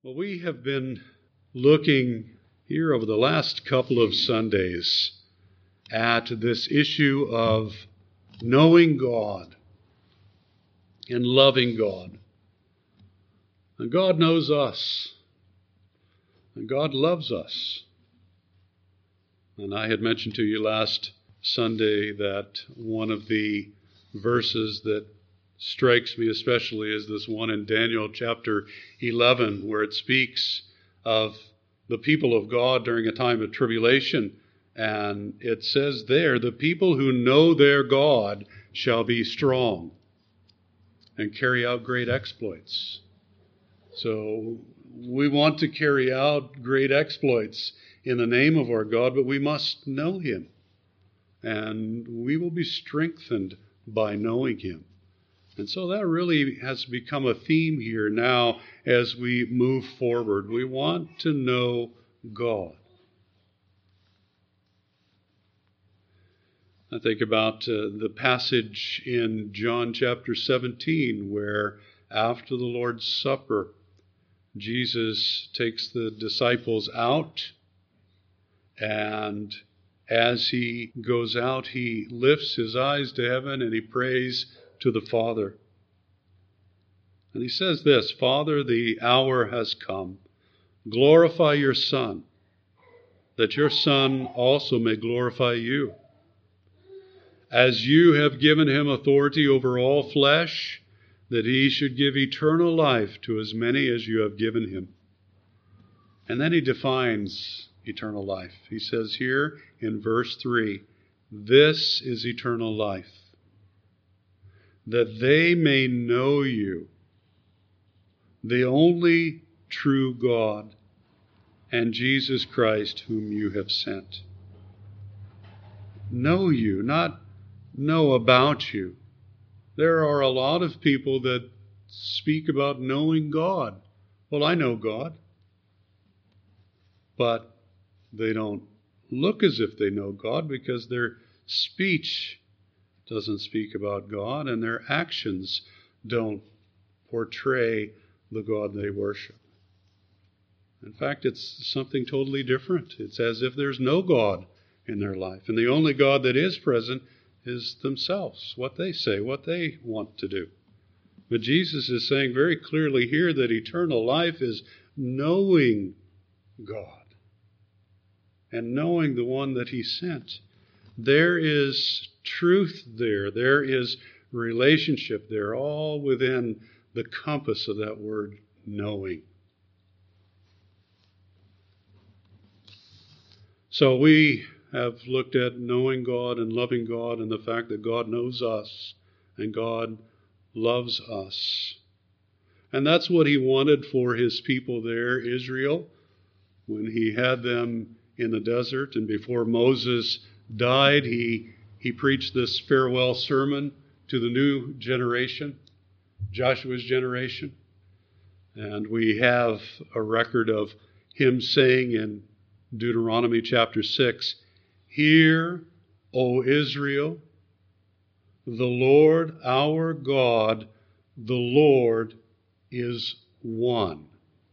Well, we have been looking here over the last couple of Sundays at this issue of knowing God and loving God. And God knows us. And God loves us. And I had mentioned to you last Sunday that one of the verses that strikes me especially is this one in Daniel chapter 11, where it speaks of the people of God during a time of tribulation. And it says there, the people who know their God shall be strong and carry out great exploits. So we want to carry out great exploits in the name of our God, but we must know Him. And we will be strengthened by knowing Him. And so that really has become a theme here now as we move forward. We want to know God. I think about the passage in John chapter 17 where after the Lord's Supper, Jesus takes the disciples out, and as He goes out, He lifts His eyes to heaven and He prays to the Father. And He says this, Father, the hour has come. Glorify your Son, that your Son also may glorify you. As you have given Him authority over all flesh, that He should give eternal life to as many as you have given Him. And then He defines eternal life. He says here in verse 3, this is eternal life, that they may know you, the only true God, and Jesus Christ whom you have sent. Know you, not know about you. There are a lot of people that speak about knowing God. Well, I know God. But they don't look as if they know God because their speech doesn't speak about God and their actions don't portray the God they worship. In fact, it's something totally different. It's as if there's no God in their life. And the only God that is present is themselves, what they say, what they want to do. But Jesus is saying very clearly here that eternal life is knowing God and knowing the one that He sent. There is truth there. There is relationship there, all within the compass of that word, knowing. So we have looked at knowing God and loving God and the fact that God knows us and God loves us. And that's what He wanted for His people there, Israel, when He had them in the desert. And before Moses died, he preached this farewell sermon to the new generation, Joshua's generation. And we have a record of him saying in Deuteronomy chapter 6, Hear, O Israel, the Lord our God, the Lord is one.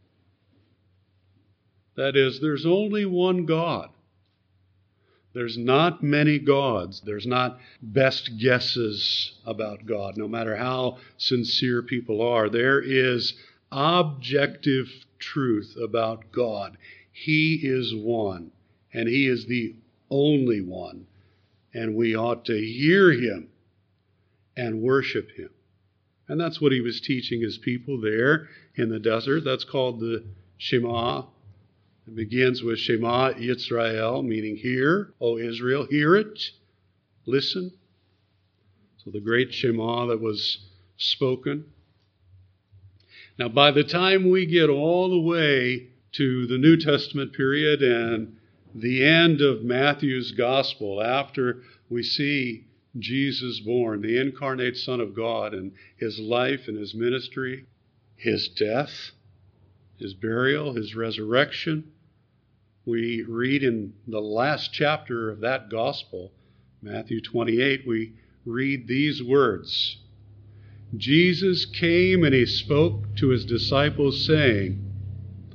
That is, there's only one God. There's not many gods. There's not best guesses about God, no matter how sincere people are. There is objective truth about God. He is one, and He is the only one, and we ought to hear Him and worship Him. And that's what He was teaching His people there in the desert. That's called the Shema. It begins with Shema Yisrael, meaning hear, O Israel, hear it, listen. So the great Shema that was spoken. Now, by the time we get all the way to the New Testament period and the end of Matthew's Gospel, after we see Jesus born, the incarnate Son of God, and His life and His ministry, His death, His burial, His resurrection, we read in the last chapter of that Gospel, Matthew 28, we read these words. Jesus came and He spoke to His disciples, saying,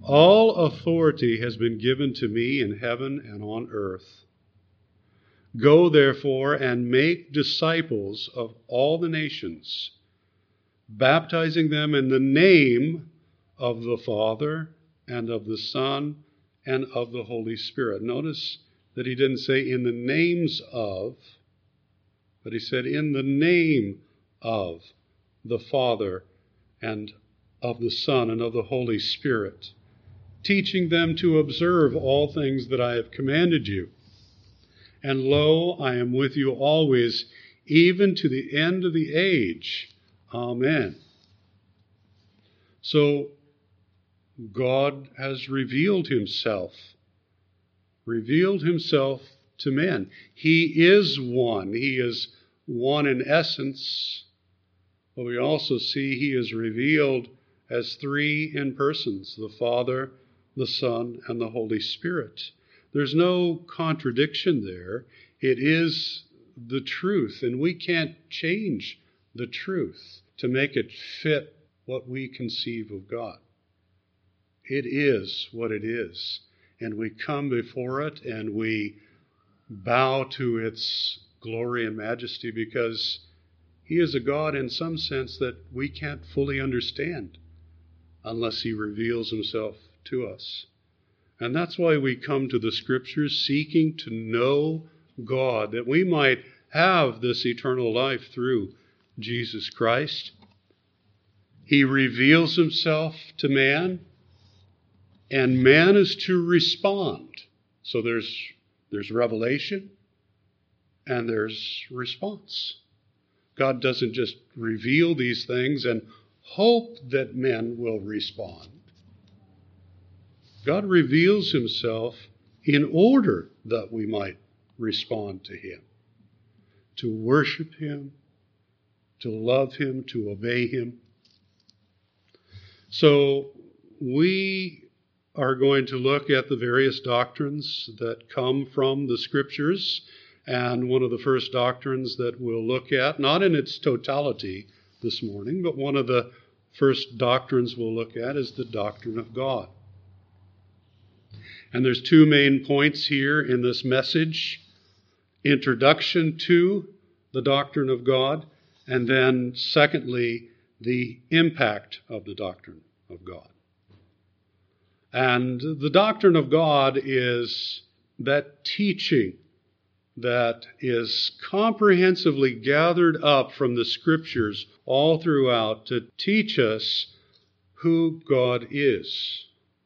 All authority has been given to me in heaven and on earth. Go, therefore, and make disciples of all the nations, baptizing them in the name of the Father and of the Son and of the Holy Spirit. Notice that he didn't say in the names of, but he said in the name of the Father and of the Son and of the Holy Spirit, teaching them to observe all things that I have commanded you. And lo, I am with you always, even to the end of the age. Amen. So, God has revealed himself to men. He is one. He is one in essence, but we also see he is revealed as three in persons, the Father, the Son, and the Holy Spirit. There's no contradiction there. It is the truth, and we can't change the truth to make it fit what we conceive of God. It is what it is, and we come before it and we bow to its glory and majesty because he is a God in some sense that we can't fully understand unless he reveals himself to us. And that's why we come to the Scriptures seeking to know God, that we might have this eternal life through Jesus Christ. He reveals himself to man, and man is to respond. So there's revelation and there's response. God doesn't just reveal these things and hope that men will respond. God reveals himself in order that we might respond to him, to worship him, to love him, to obey him. So we are going to look at the various doctrines that come from the Scriptures. And one of the first doctrines that we'll look at, not in its totality this morning, but one of the first doctrines we'll look at is the doctrine of God. And there's two main points here in this message: introduction to the doctrine of God, and then secondly, the impact of the doctrine of God. And the doctrine of God is that teaching that is comprehensively gathered up from the Scriptures all throughout to teach us who God is.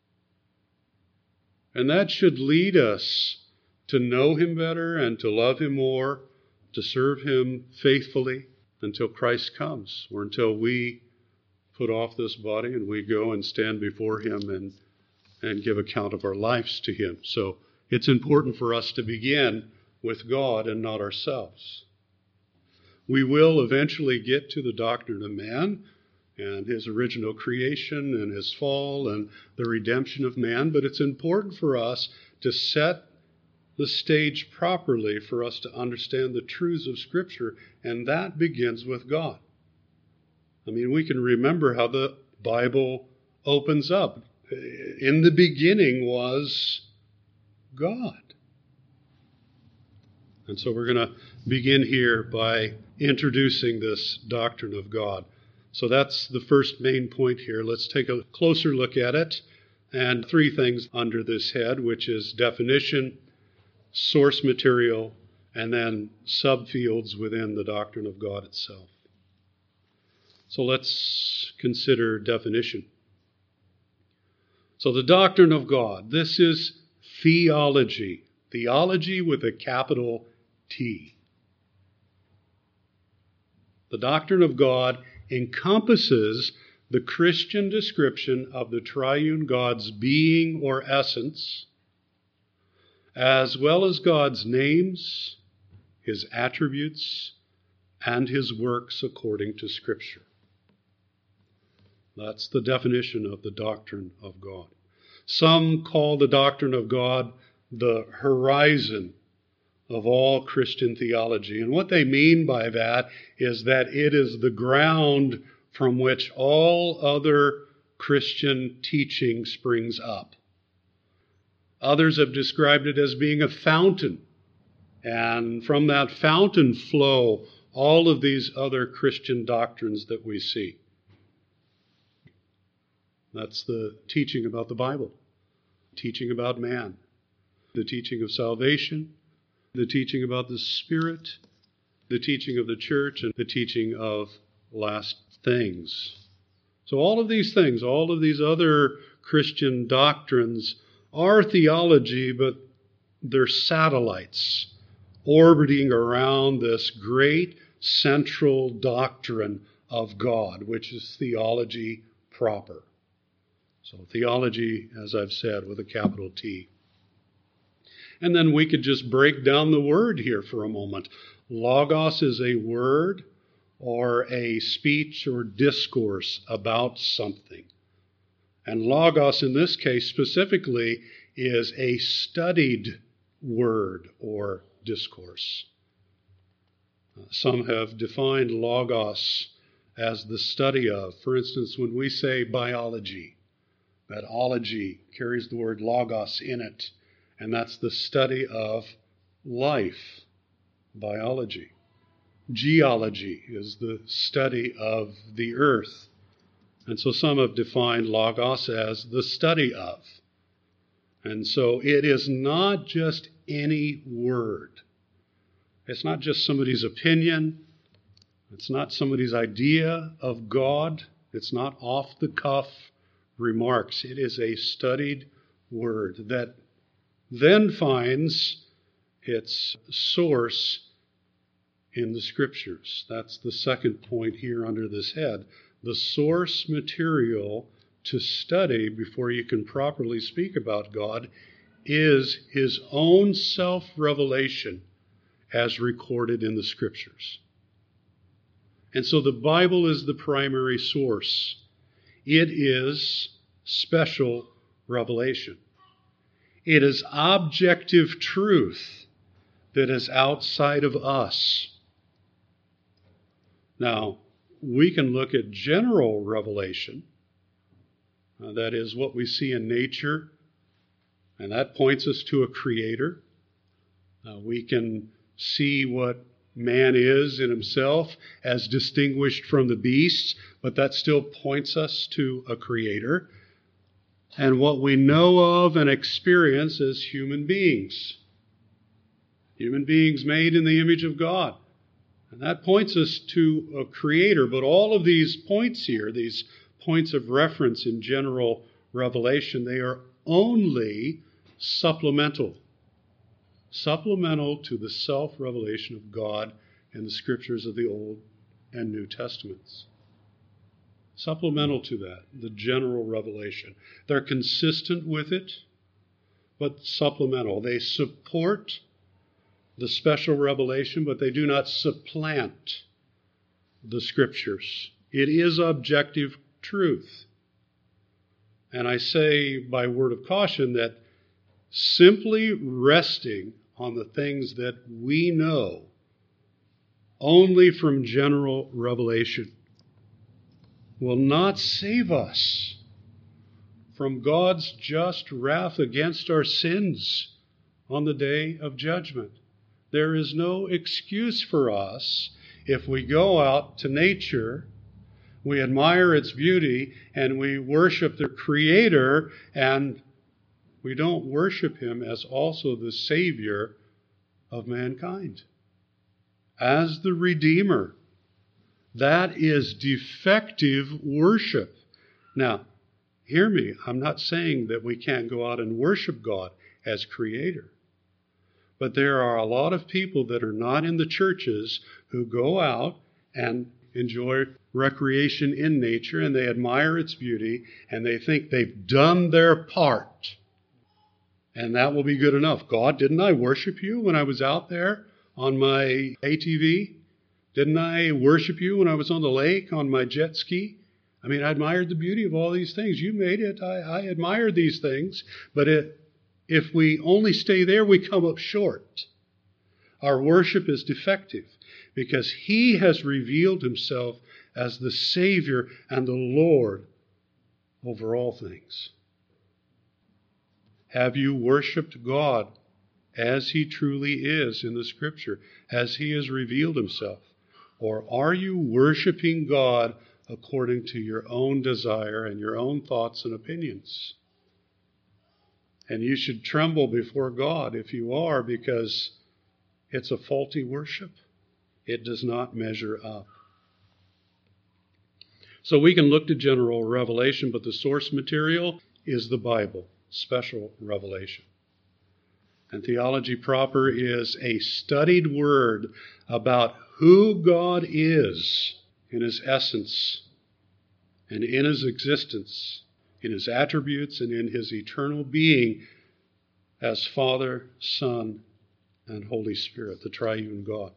And that should lead us to know him better and to love him more, to serve him faithfully until Christ comes, or until we put off this body and we go and stand before him and give account of our lives to him. So it's important for us to begin with God and not ourselves. We will eventually get to the doctrine of man and his original creation and his fall and the redemption of man, but it's important for us to set the stage properly for us to understand the truths of Scripture, and that begins with God. I mean, we can remember how the Bible opens up. In the beginning was God. And so we're going to begin here by introducing this doctrine of God. So that's the first main point here. Let's take a closer look at it. And three things under this head, which is definition, source material, and then subfields within the doctrine of God itself. So let's consider definition. So the doctrine of God, this is theology. Theology with a capital T. The doctrine of God encompasses the Christian description of the triune God's being or essence, as well as God's names, his attributes, and his works according to Scripture. That's the definition of the doctrine of God. Some call the doctrine of God the horizon of all Christian theology. And what they mean by that is that it is the ground from which all other Christian teaching springs up. Others have described it as being a fountain, and from that fountain flow all of these other Christian doctrines that we see. That's the teaching about the Bible, teaching about man, the teaching of salvation, the teaching about the Spirit, the teaching of the church, and the teaching of last things. So all of these things, all of these other Christian doctrines are theology, but they're satellites orbiting around this great central doctrine of God, which is theology proper. So theology, as I've said, with a capital T. And then we could just break down the word here for a moment. Logos is a word or a speech or discourse about something. And logos in this case specifically is a studied word or discourse. Some have defined logos as the study of. For instance, when we say biology, that ology carries the word logos in it, and that's the study of life, biology. Geology is the study of the earth. And so some have defined logos as the study of. And so it is not just any word. It's not just somebody's opinion. It's not somebody's idea of God. It's not off-the-cuff remarks. It is a studied word that then finds its source in the Scriptures. That's the second point here under this head. The source material to study before you can properly speak about God is His own self-revelation as recorded in the Scriptures. And so the Bible is the primary source. It is special revelation. It is objective truth that is outside of us. Now, we can look at general revelation. That is what we see in nature, and that points us to a creator. We can see what man is in himself as distinguished from the beasts, but that still points us to a creator. And what we know of and experience as human beings made in the image of God. And that points us to a creator. But all of these points here, these points of reference in general revelation, they are only supplemental to the self-revelation of God in the Scriptures of the Old and New Testaments. Supplemental to that, the general revelation. They're consistent with it, but supplemental. They support the special revelation, but they do not supplant the Scriptures. It is objective truth. And I say by word of caution that simply resting on the things that we know only from general revelation will not save us from God's just wrath against our sins on the day of judgment. There is no excuse for us if we go out to nature, we admire its beauty, and we worship the Creator, and we don't worship Him as also the Savior of mankind, as the Redeemer. That is defective worship. Now, hear me. I'm not saying that we can't go out and worship God as Creator. But there are a lot of people that are not in the churches who go out and enjoy recreation in nature, and they admire its beauty, and they think they've done their part. And that will be good enough. God, didn't I worship you when I was out there on my ATV? Didn't I worship you when I was on the lake on my jet ski? I mean, I admired the beauty of all these things. You made it. I admired these things. But if we only stay there, we come up short. Our worship is defective because He has revealed Himself as the Savior and the Lord over all things. Have you worshiped God as He truly is in the Scripture, as He has revealed Himself? Or are you worshiping God according to your own desire and your own thoughts and opinions? And you should tremble before God if you are, because it's a faulty worship. It does not measure up. So we can look to general revelation, but the source material is the Bible, special revelation. And theology proper is a studied word about who God is in His essence and in His existence, in His attributes and in His eternal being as Father, Son, and Holy Spirit, the triune God.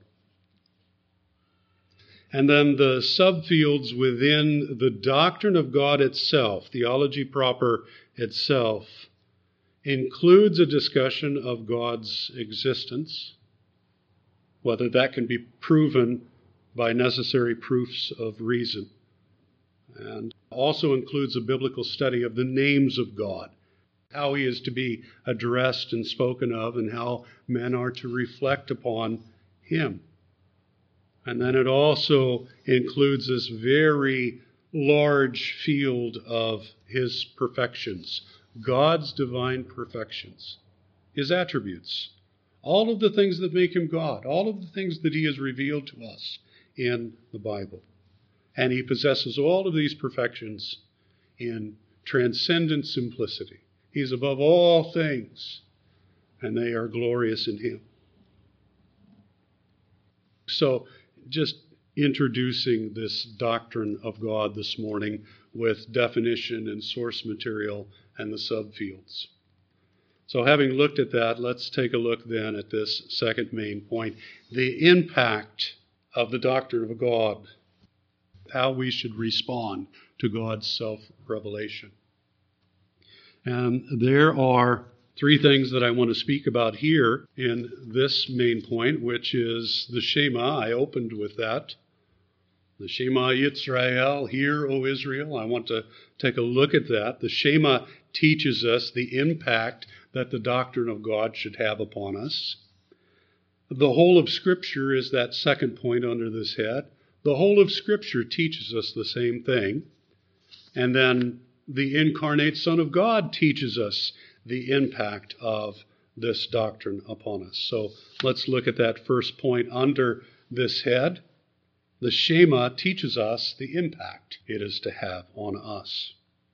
And then the subfields within the doctrine of God itself, theology proper itself, includes a discussion of God's existence, whether that can be proven by necessary proofs of reason, and also includes a biblical study of the names of God, how He is to be addressed and spoken of, and how men are to reflect upon Him. And then it also includes this very large field of His perfections, God's divine perfections, His attributes, all of the things that make Him God, all of the things that He has revealed to us in the Bible. And He possesses all of these perfections in transcendent simplicity. He is above all things, and they are glorious in Him. So, just introducing this doctrine of God this morning with definition and source material and the subfields. So having looked at that, let's take a look then at this second main point, the impact of the doctrine of God, how we should respond to God's self-revelation. And there are three things that I want to speak about here in this main point, which is the Shema. I opened with that. The Shema Yisrael, hear, O Israel. I want to take a look at that. The Shema teaches us the impact that the doctrine of God should have upon us. The whole of Scripture is that second point under this head. The whole of Scripture teaches us the same thing. And then the incarnate Son of God teaches us the impact of this doctrine upon us. So let's look at that first point under this head. The Shema teaches us the impact it is to have on us.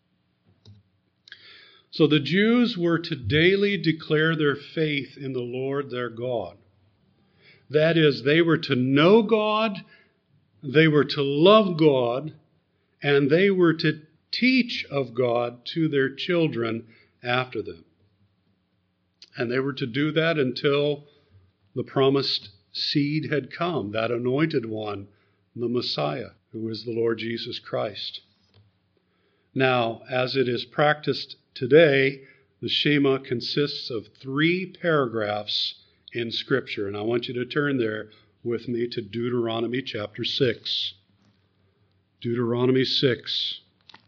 So the Jews were to daily declare their faith in the Lord their God. That is, they were to know God, they were to love God, and they were to teach of God to their children after them. And they were to do that until the promised seed had come, that anointed one, the Messiah, who is the Lord Jesus Christ. Now, as it is practiced today, the Shema consists of 3 paragraphs in Scripture. And I want you to turn there with me to Deuteronomy chapter 6. Deuteronomy 6.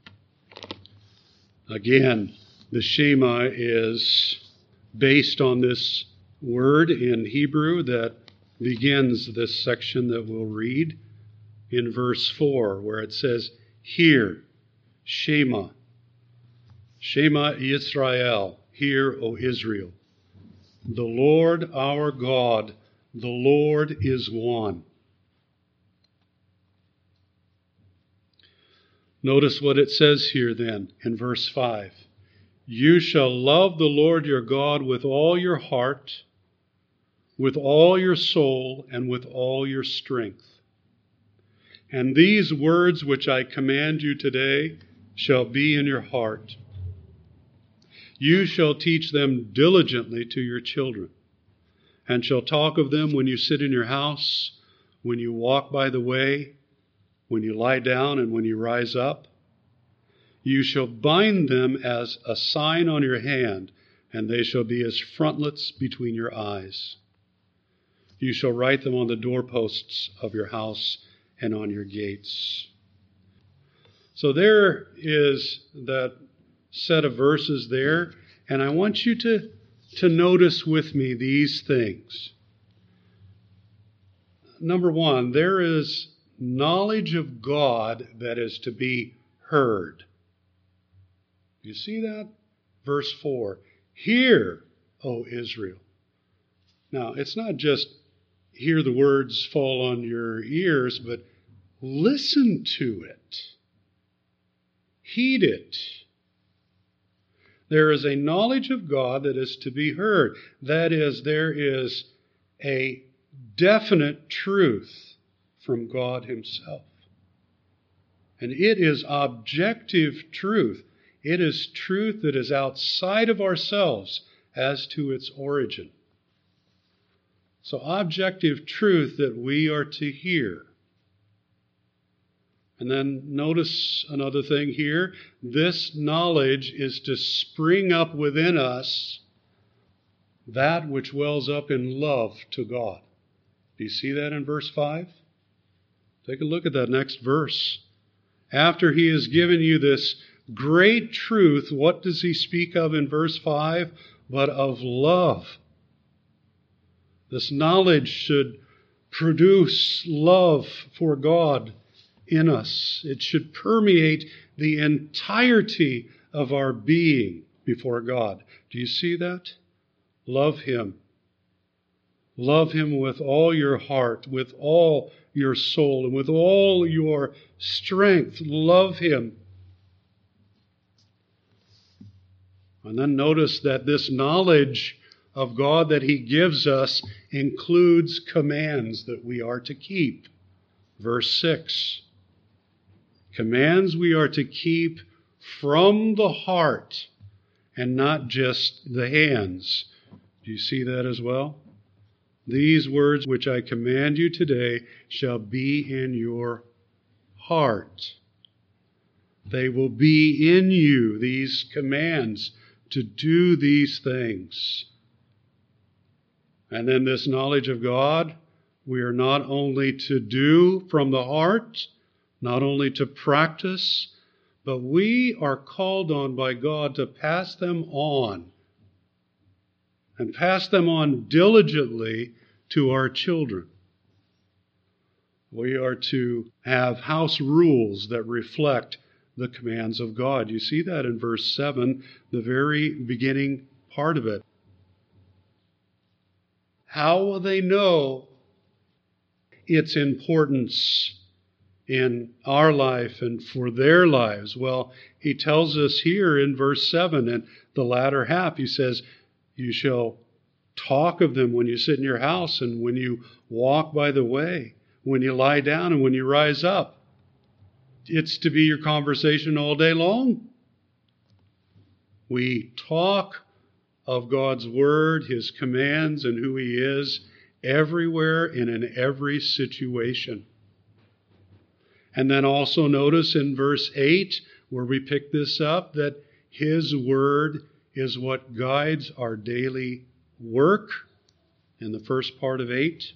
Again, the Shema is based on this word in Hebrew that begins this section that we'll read in verse 4, where it says, Hear, Shema. Shema Yisrael, hear, O Israel. The Lord our God, the Lord is one. Notice what it says here then in verse 5. You shall love the Lord your God with all your heart, with all your soul, and with all your strength. And these words which I command you today shall be in your heart. You shall teach them diligently to your children, and shall talk of them when you sit in your house, when you walk by the way, when you lie down, and when you rise up. You shall bind them as a sign on your hand, and they shall be as frontlets between your eyes. You shall write them on the doorposts of your house and on your gates. So there is that set of verses there, and I want you to notice with me these things. Number one, there is knowledge of God that is to be heard. You see that? Verse 4, hear, O Israel. Now, it's not just hear the words fall on your ears, but listen to it. Heed it. There is a knowledge of God that is to be heard. That is, there is a definite truth from God Himself. And it is objective truth. It is truth that is outside of ourselves as to its origin. So objective truth that we are to hear. And then notice another thing here. This knowledge is to spring up within us that which wells up in love to God. Do you see that in verse 5? Take a look at that next verse. After He has given you this great truth, what does He speak of in verse 5? But of love. This knowledge should produce love for God in us. It should permeate the entirety of our being before God. Do you see that? Love Him. Love Him with all your heart, with all your soul, and with all your strength. Love Him. And then notice that this knowledge of God that He gives us includes commands that we are to keep. Verse 6. Commands we are to keep from the heart and not just the hands. Do you see that as well? These words which I command you today shall be in your heart. They will be in you, these commands, to do these things. And then this knowledge of God, we are not only to do from the heart, not only to practice, but we are called on by God to pass them on. And pass them on diligently to our children. We are to have house rules that reflect the commands of God. You see that in verse 7, the very beginning part of it. How will they know its importance in our life and for their lives? Well, He tells us here in verse 7, in the latter half, He says, you shall talk of them when you sit in your house and when you walk by the way, when you lie down and when you rise up. It's to be your conversation all day long. We talk of God's Word, His commands, and who He is everywhere and in every situation. And then also notice in verse 8, where we pick this up, that His Word is what guides our daily work in the first part of 8.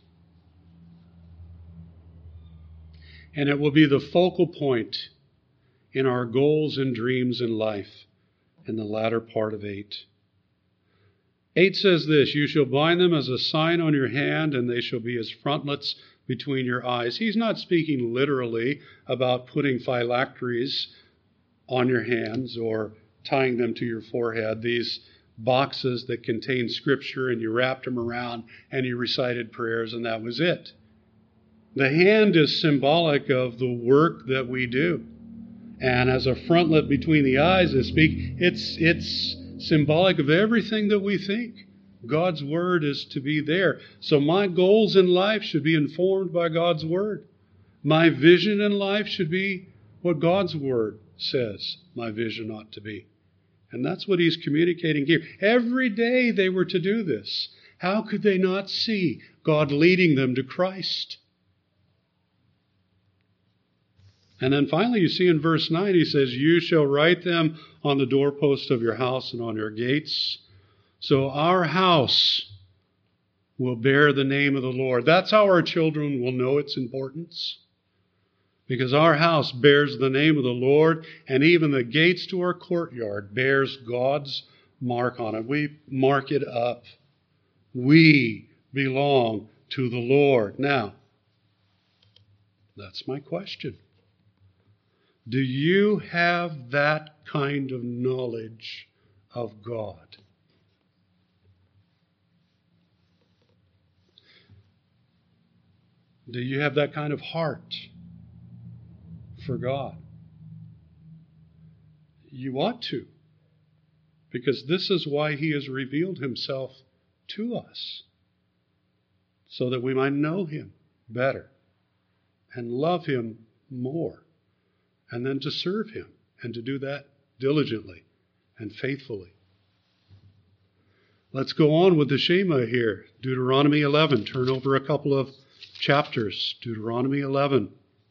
And it will be the focal point in our goals and dreams in life in the latter part of 8. 8 says this, you shall bind them as a sign on your hand, and they shall be as frontlets between your eyes. He's not speaking literally about putting phylacteries on your hands or tying them to your forehead, these boxes that contain Scripture, and you wrapped them around and you recited prayers, and that was it. The hand is symbolic of the work that we do. And as a frontlet between the eyes, to speak, it's symbolic of everything that we think. God's Word is to be there. So my goals in life should be informed by God's Word. My vision in life should be what God's Word says my vision ought to be. And that's what He's communicating here. Every day they were to do this. How could they not see God leading them to Christ? And then finally you see in verse 9, He says, you shall write them on the doorpost of your house and on your gates. So our house will bear the name of the Lord. That's how our children will know its importance. because our house bears the name of the Lord, and even the gates to our courtyard bears God's mark on it. We mark it up. We belong to the Lord. Now, that's my question. Do you have that kind of knowledge of God? Do you have that kind of heart for God? You ought to, because this is why He has revealed Himself to us, so that we might know Him better and love Him more, and then to serve Him and to do that diligently and faithfully. Let's go on with the Shema here. Deuteronomy 11. Turn over a couple of chapters. Deuteronomy 11.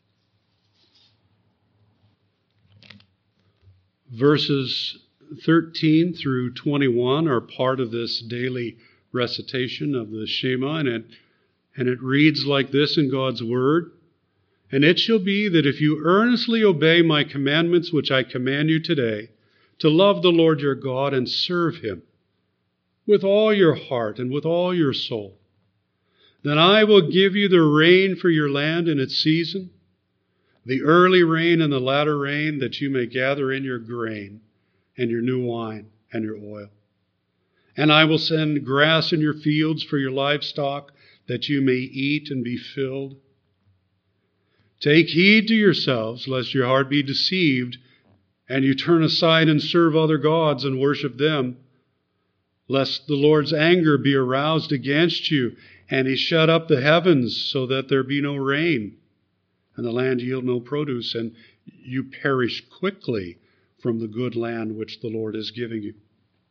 Verses 13 through 21 are part of this daily recitation of the Shema, and it reads like this in God's Word. And it shall be that if you earnestly obey my commandments which I command you today, to love the Lord your God and serve Him with all your heart and with all your soul, then I will give you the rain for your land in its season, the early rain and the latter rain, that you may gather in your grain and your new wine and your oil. And I will send grass in your fields for your livestock, that you may eat and be filled. Take heed to yourselves, lest your heart be deceived, and you turn aside and serve other gods and worship them, lest the Lord's anger be aroused against you, and He shut up the heavens so that there be no rain, and the land yield no produce, and you perish quickly from the good land which the Lord is giving you.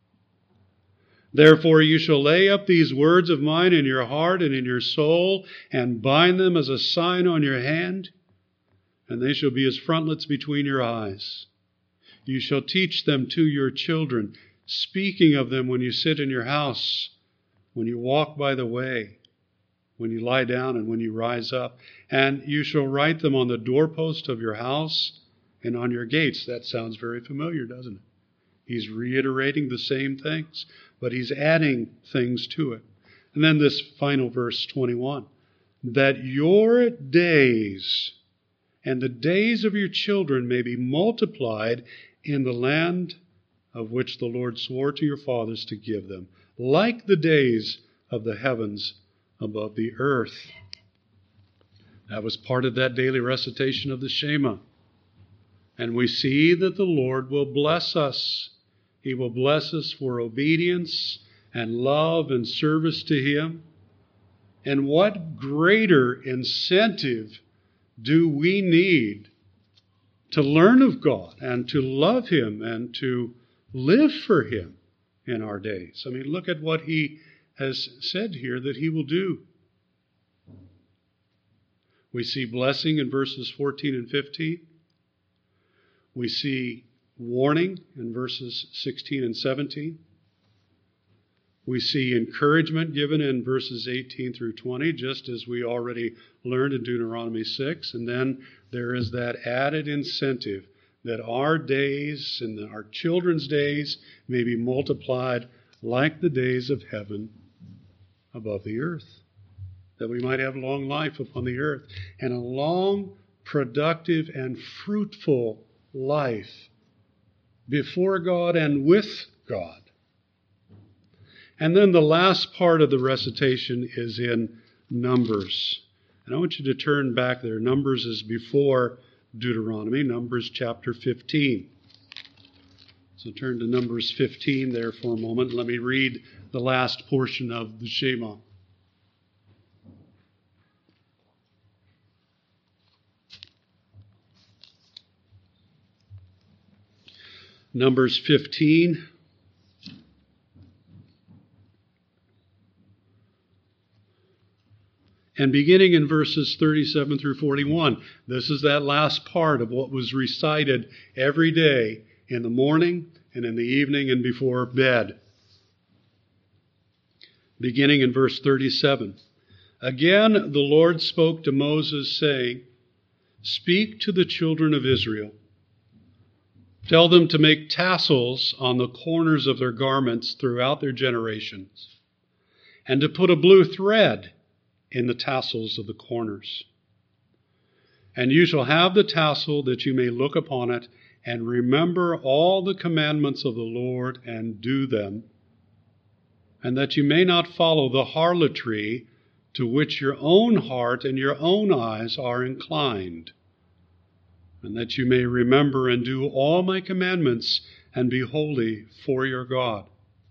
Therefore you shall lay up these words of mine in your heart and in your soul, and bind them as a sign on your hand, and they shall be as frontlets between your eyes. You shall teach them to your children, speaking of them when you sit in your house, when you walk by the way, when you lie down and when you rise up. And you shall write them on the doorpost of your house and on your gates. That sounds very familiar, doesn't it? He's reiterating the same things, but he's adding things to it. And then this final verse 21, that your days and the days of your children may be multiplied in the land of which the Lord swore to your fathers to give them, like the days of the heavens above the earth. That was part of that daily recitation of the Shema. And we see that the Lord will bless us. He will bless us for obedience and love and service to Him. And what greater incentive do we need to learn of God and to love Him and to live for Him in our days? I mean, look at what He has said here that He will do. We see blessing in verses 14 and 15. We see warning in verses 16 and 17. We see encouragement given in verses 18 through 20, just as we already learned in Deuteronomy 6. And then there is that added incentive that our days and our children's days may be multiplied like the days of heaven above the earth, that we might have long life upon the earth and a long, productive, and fruitful life before God and with God. And then the last part of the recitation is in Numbers. And I want you to turn back there. Numbers is before Deuteronomy, Numbers chapter 15. So turn to Numbers 15 there for a moment. Let me read the last portion of the Shema. Numbers 15. And beginning in verses 37 through 41, this is that last part of what was recited every day in the morning and in the evening and before bed. Beginning in verse 37. Again, the Lord spoke to Moses, saying, Speak to the children of Israel. Tell them to make tassels on the corners of their garments throughout their generations, and to put a blue thread in the tassels of the corners. And you shall have the tassel that you may look upon it and remember all the commandments of the Lord and do them, and that you may not follow the harlotry to which your own heart and your own eyes are inclined, and that you may remember and do all my commandments and be holy for your God.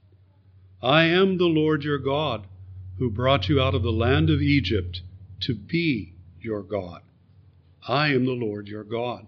I am the Lord your God, who brought you out of the land of Egypt to be your God. I am the Lord your God.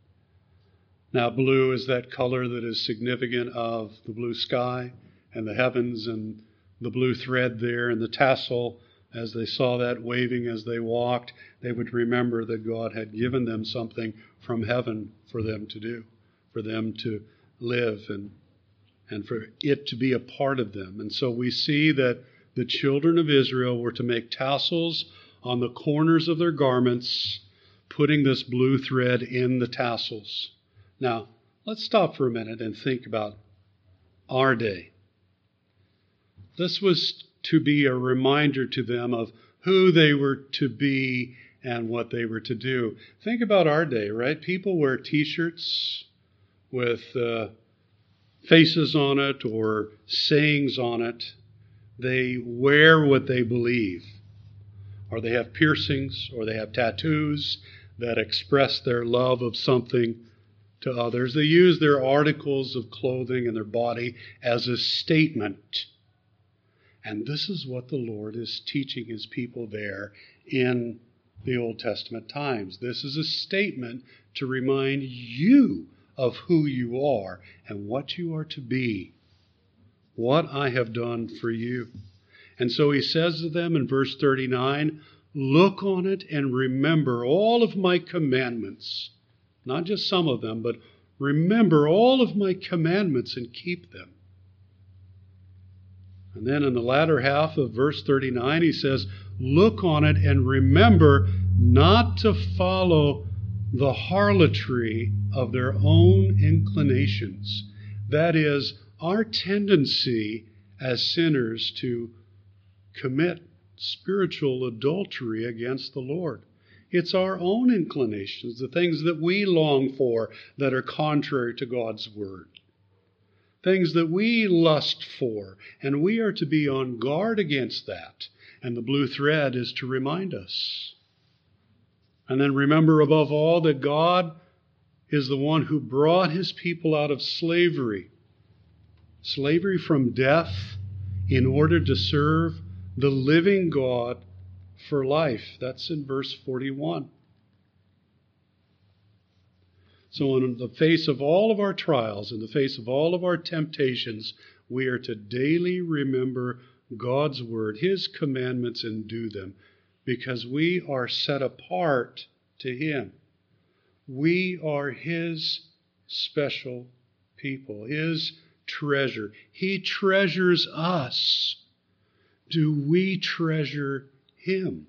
Now, blue is that color that is significant of the blue sky and the heavens and the blue thread there and the tassel. As they saw that waving as they walked, they would remember that God had given them something from heaven for them to do, for them to live and for it to be a part of them. And so we see that the children of Israel were to make tassels on the corners of their garments, putting this blue thread in the tassels. Now, let's stop for a minute and think about our day. This was to be a reminder to them of who they were to be and what they were to do. Think about our day, right? People wear T-shirts with faces on it or sayings on it. They wear what they believe. Or they have piercings, or they have tattoos that express their love of something to others. They use their articles of clothing and their body as a statement. And this is what the Lord is teaching his people there in the Old Testament times. This is a statement to remind you of who you are and what you are to be, what I have done for you. And so he says to them in verse 39, look on it and remember all of my commandments. Not just some of them, but remember all of my commandments and keep them. And then in the latter half of verse 39, he says, look on it and remember not to follow the harlotry of their own inclinations. That is, our tendency as sinners to commit spiritual adultery against the Lord. It's our own inclinations, the things that we long for that are contrary to God's word. Things that we lust for, and we are to be on guard against that. And the blue thread is to remind us. And then remember above all that God is the one who brought his people out of slavery from death, in order to serve the living God for life. That's in verse 41. So in the face of all of our trials, in the face of all of our temptations, we are to daily remember God's word, his commandments, and do them, because we are set apart to him. We are his special people, his treasure. He treasures us. Do we treasure him?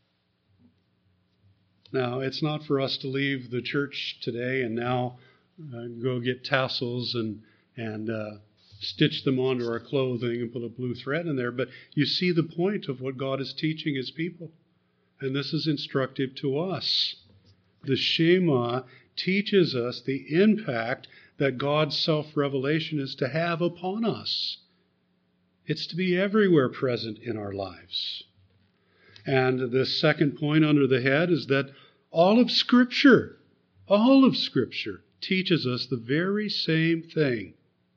Now, it's not for us to leave the church today and now go get tassels and stitch them onto our clothing and put a blue thread in there. But you see the point of what God is teaching his people. And this is instructive to us. The Shema teaches us the impact that God's self-revelation is to have upon us. It's to be everywhere present in our lives. And the second point under the head is that all of Scripture teaches us the very same thing.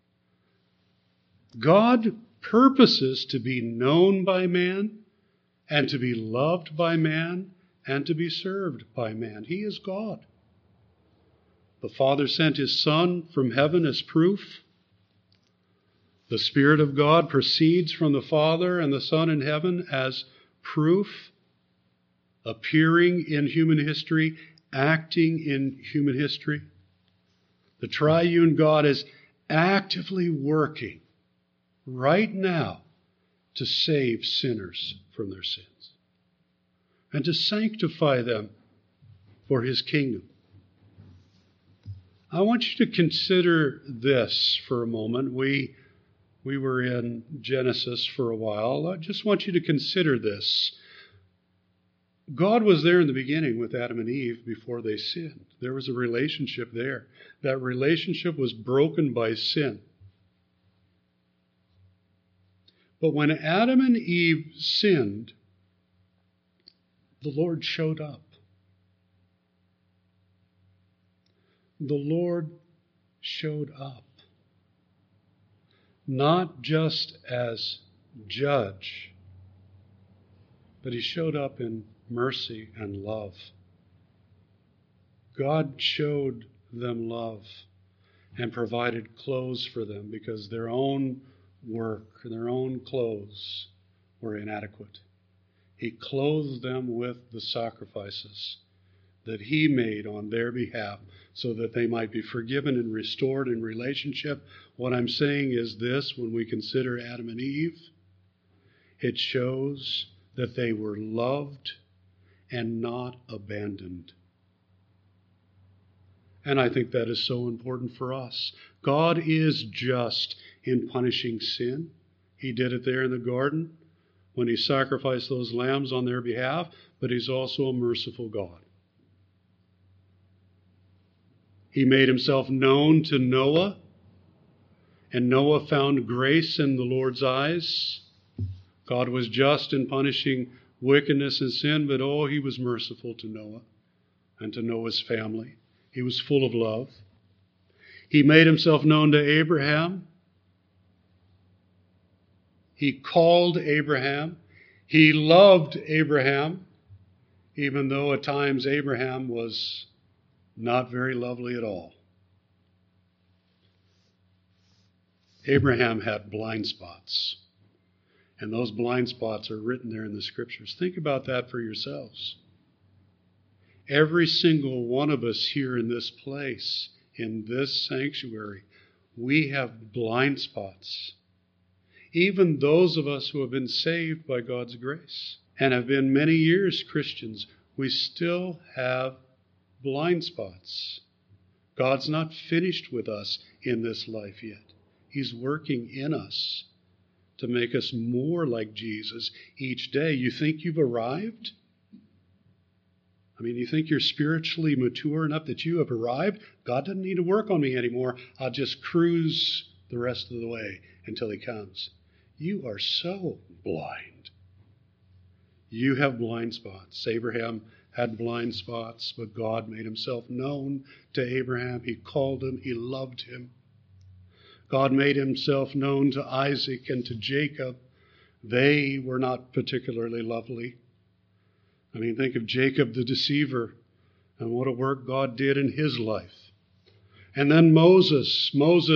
God purposes to be known by man and to be loved by man and to be served by man. He is God. The Father sent his Son from heaven as proof. The Spirit of God proceeds from the Father and the Son in heaven as proof, appearing in human history, acting in human history. The triune God is actively working right now to save sinners from their sins and to sanctify them for his kingdom. I want you to consider this for a moment. We were in Genesis for a while. I just want you to consider this. God was there in the beginning with Adam and Eve before they sinned. There was a relationship there. That relationship was broken by sin. But when Adam and Eve sinned, the Lord showed up. The Lord showed up. Not just as judge, but he showed up in mercy and love. God showed them love and provided clothes for them because their own work, their own clothes were inadequate. He clothed them with the sacrifices that he made on their behalf so that they might be forgiven and restored in relationship. What I'm saying is this: when we consider Adam and Eve, it shows that they were loved and not abandoned. And I think that is so important for us. God is just in punishing sin. He did it there in the garden when he sacrificed those lambs on their behalf, but he's also a merciful God. He made himself known to Noah, and Noah found grace in the Lord's eyes. God was just in punishing wickedness and sin, but he was merciful to Noah and to Noah's family. He was full of love. He made himself known to Abraham. He called Abraham. He loved Abraham, even though at times Abraham was not very lovely at all. Abraham had blind spots. And those blind spots are written there in the Scriptures. Think about that for yourselves. Every single one of us here in this place, in this sanctuary, we have blind spots. Even those of us who have been saved by God's grace and have been many years Christians, we still have blind spots. God's not finished with us in this life yet. He's working in us to make us more like Jesus each day. You think you've arrived? You think you're spiritually mature enough that you have arrived? God doesn't need to work on me anymore. I'll just cruise the rest of the way until he comes. You are so blind. You have blind spots. Abraham had blind spots, but God made himself known to Abraham. He called him. He loved him. God made himself known to Isaac and to Jacob. They were not particularly lovely. Think of Jacob the deceiver and what a work God did in his life. And then Moses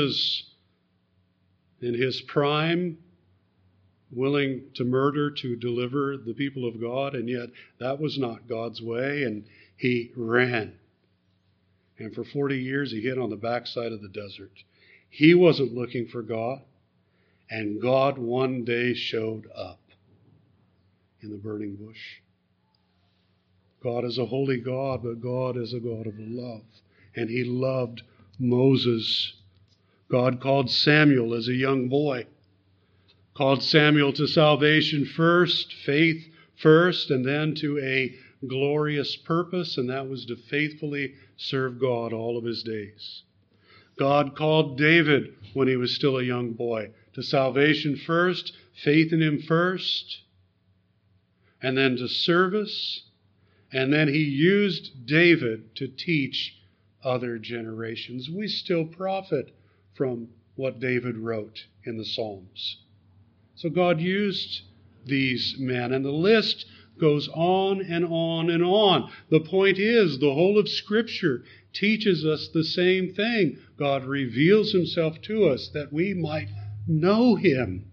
in his prime, willing to murder to deliver the people of God, and yet that was not God's way, and he ran. And for 40 years he hid on the backside of the desert. He wasn't looking for God, and God one day showed up in the burning bush. God is a holy God, but God is a God of love. And he loved Moses. God called Samuel as a young boy. Called Samuel to salvation first, faith first, and then to a glorious purpose, and that was to faithfully serve God all of his days. God called David when he was still a young boy to salvation first, faith in him first, and then to service. And then he used David to teach other generations. We still profit from what David wrote in the Psalms. So God used these men, and the list goes on and on and on. The point is, the whole of Scripture teaches us the same thing. God reveals himself to us that we might know him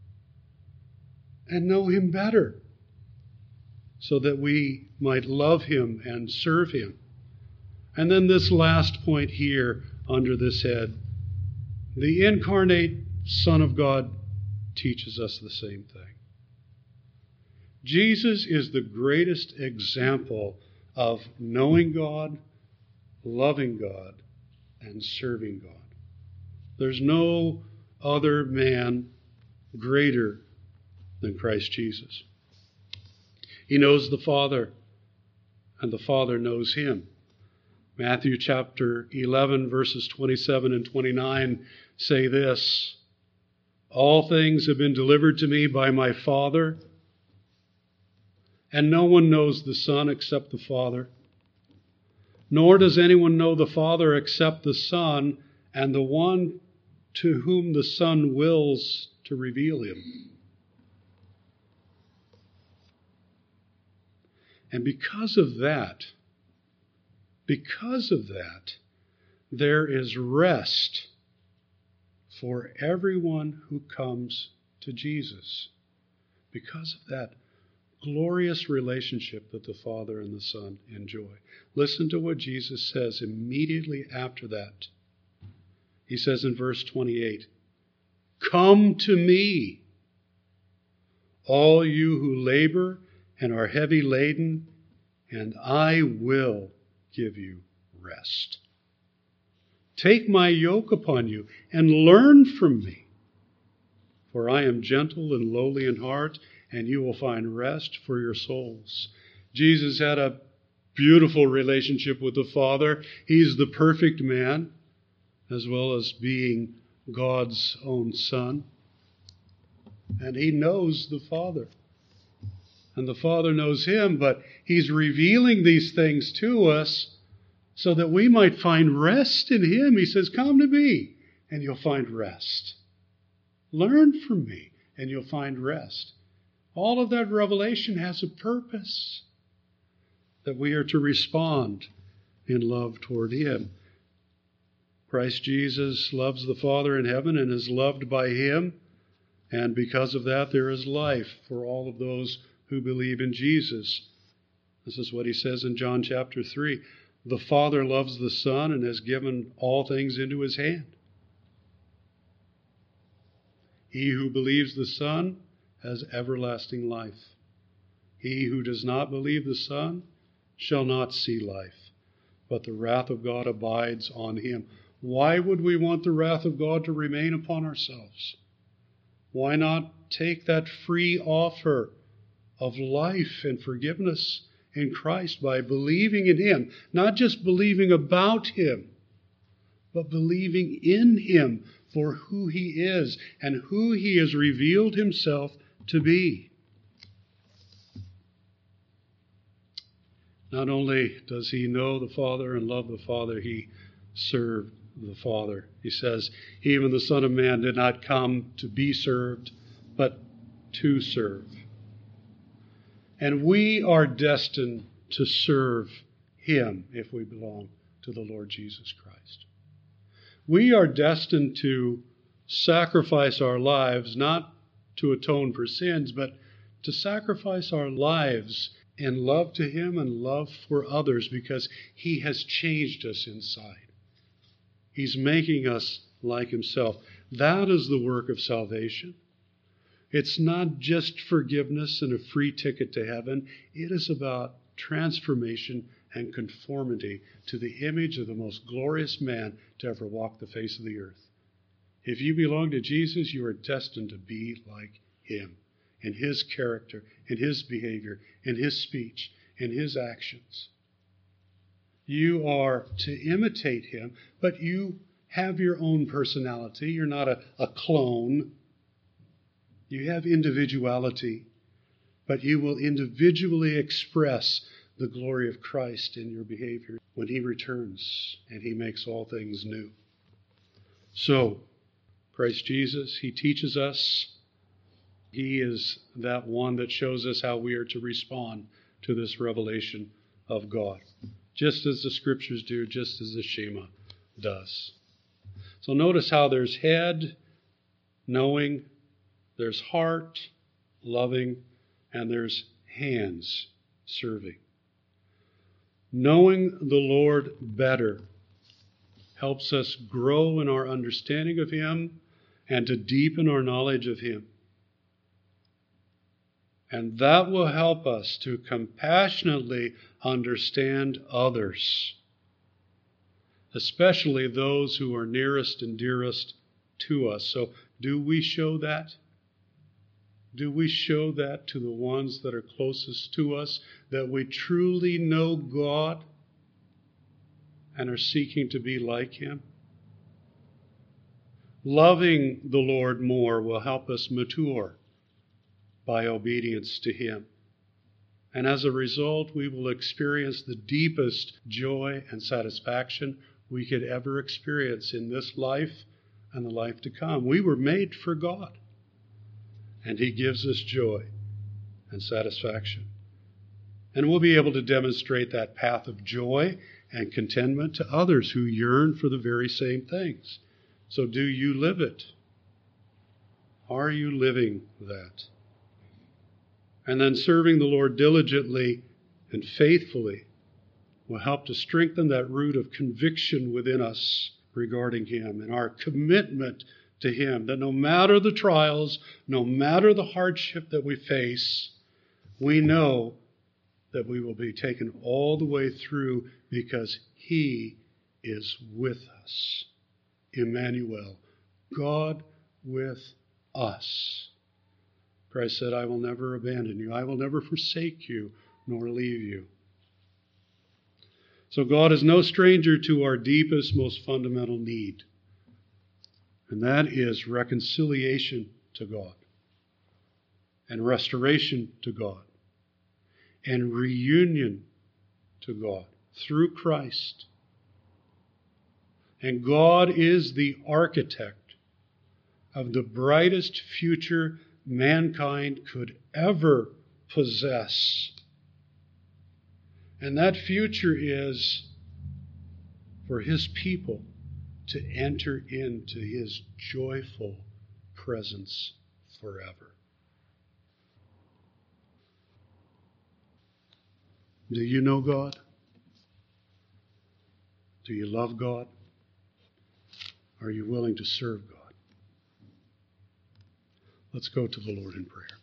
and know him better, so that we might love him and serve him. And then this last point here under this head, the incarnate Son of God teaches us the same thing. Jesus is the greatest example of knowing God, loving God, and serving God. There's no other man greater than Christ Jesus. He knows the Father, and the Father knows him. Matthew chapter 11, verses 27 and 29 say this: "All things have been delivered to me by my Father, and no one knows the Son except the Father. Nor does anyone know the Father except the Son, and the one to whom the Son wills to reveal him." And because of that, there is rest for everyone who comes to Jesus. Because of that glorious relationship that the Father and the Son enjoy. Listen to what Jesus says immediately after that. He says in verse 28, "Come to me, all you who labor and are heavy laden, and I will give you rest. Take my yoke upon you and learn from me, for I am gentle and lowly in heart, and you will find rest for your souls." Jesus had a beautiful relationship with the Father. He's the perfect man, as well as being God's own Son. And he knows the Father. And the Father knows him, but he's revealing these things to us so that we might find rest in him. He says, "Come to me, and you'll find rest. Learn from me, and you'll find rest." All of that revelation has a purpose, that we are to respond in love toward him. Christ Jesus loves the Father in heaven and is loved by him, and because of that there is life for all of those who believe in Jesus. This is what he says in John chapter 3. "The Father loves the Son and has given all things into his hand. He who believes the Son has everlasting life. He who does not believe the Son shall not see life, but the wrath of God abides on him." Why would we want the wrath of God to remain upon ourselves? Why not take that free offer of life and forgiveness in Christ by believing in him? Not just believing about him, but believing in him for who he is and who he has revealed himself to be. Not only does he know the Father and love the Father, he served the Father. He says, "Even the Son of Man did not come to be served, but to serve." And we are destined to serve him if we belong to the Lord Jesus Christ. We are destined to sacrifice our lives, not to atone for sins, but to sacrifice our lives in love to him and love for others, because he has changed us inside. He's making us like himself. That is the work of salvation. It's not just forgiveness and a free ticket to heaven. It is about transformation and conformity to the image of the most glorious man to ever walk the face of the earth. If you belong to Jesus, you are destined to be like him in his character, in his behavior, in his speech, in his actions. You are to imitate him, but you have your own personality. You're not a clone. You have individuality, but you will individually express the glory of Christ in your behavior when he returns and he makes all things new. So, Christ Jesus, he teaches us. He is that one that shows us how we are to respond to this revelation of God, just as the Scriptures do, just as the Shema does. So notice how there's head, knowing, there's heart, loving, and there's hands, serving. Knowing the Lord better helps us grow in our understanding of him and to deepen our knowledge of him. And that will help us to compassionately understand others, especially those who are nearest and dearest to us. So do we show that? Do we show that to the ones that are closest to us, that we truly know God and are seeking to be like Him? Loving the Lord more will help us mature by obedience to Him. And as a result, we will experience the deepest joy and satisfaction we could ever experience in this life and the life to come. We were made for God, and He gives us joy and satisfaction. And we'll be able to demonstrate that path of joy and contentment to others who yearn for the very same things. So do you live it? Are you living that? And then serving the Lord diligently and faithfully will help to strengthen that root of conviction within us regarding Him and our commitment to Him, that no matter the trials, no matter the hardship that we face, we know that we will be taken all the way through because He is with us. Emmanuel, God with us. Christ said, I will never abandon you. I will never forsake you nor leave you. So God is no stranger to our deepest, most fundamental need. And that is reconciliation to God and restoration to God and reunion to God through Christ. And God is the architect of the brightest future mankind could ever possess. And that future is for His people to enter into His joyful presence forever. Do you know God? Do you love God? Are you willing to serve God? Let's go to the Lord in prayer.